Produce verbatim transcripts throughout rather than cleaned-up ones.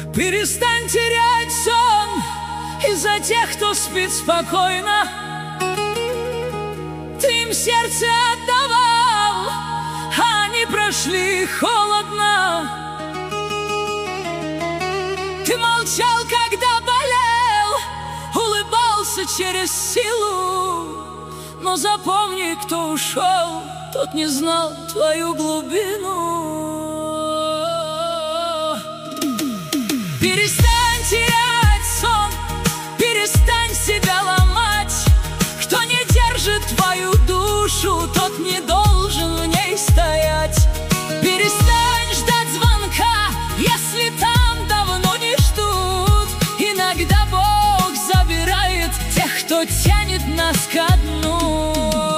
Перестань терять сон из-за тех, кто спит спокойно. Ты им сердце отдавал, а они прошли холодно. Ты молчал, когда болел, улыбался через силу. Но запомни, кто ушел, тот не знал твою глубину. Перестань терять сон, перестань себя ломать. Кто не держит твою душу, тот не должен в ней стоять. Перестань ждать звонка, если там давно не ждут. Иногда Бог забирает тех, кто тянет нас ко дну.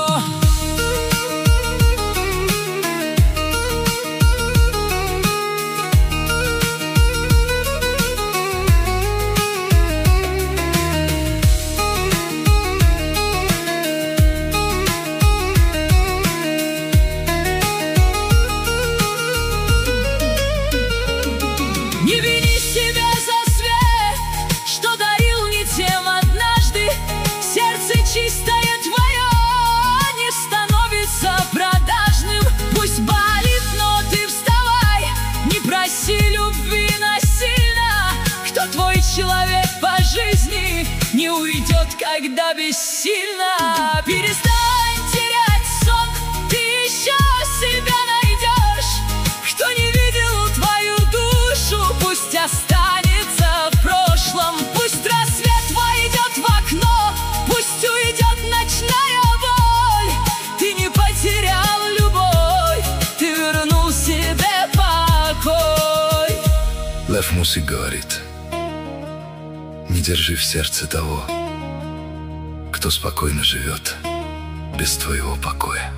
Не вини себя за свет, что дарил не тем однажды. Сердце чистое твое не становится продажным. Пусть болит, но ты вставай, не проси любви насильно. Кто твой человек по жизни, не уйдет, когда бессильно. Перестань терять сон, ты еще себя найдешь. Кто не видел твою душу, пусть останется в прошлом. Пусть рассвет войдет в окно, пусть уйдет ночная боль. Ты не потерял любовь, ты вернул себе покой. Лев Мусик говорит: не держи в сердце того, кто спокойно живет без твоего покоя.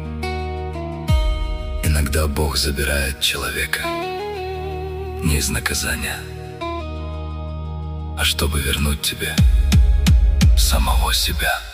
Иногда Бог забирает человека не из наказания, а чтобы вернуть тебе самого себя.